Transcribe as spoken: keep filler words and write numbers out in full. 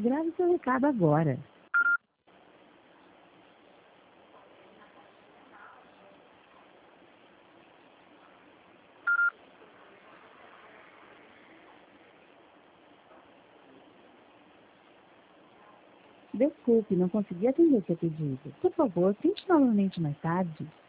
Grave seu recado agora. Desculpe, não consegui atender seu pedido. Por favor, tente novamente mais tarde.